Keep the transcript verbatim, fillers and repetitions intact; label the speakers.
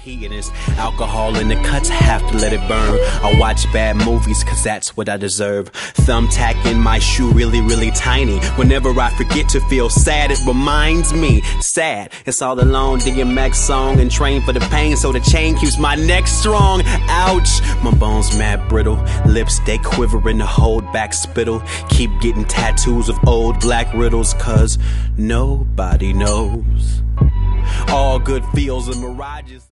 Speaker 1: heat and it's alcohol in the cuts, I have to let it burn. I watch bad movies cause that's what I deserve. Thumbtack in my shoe really, really tiny. Whenever I forget to feel sad, it reminds me. Sad, it's all alone, D M X song and train for the pain, so the chain keeps my neck strong. Ouch, my bones mad brittle, lips they quivering to hold back spittle. Keep getting tattoos of old black riddles cause nobody knows. All good feels and mirages.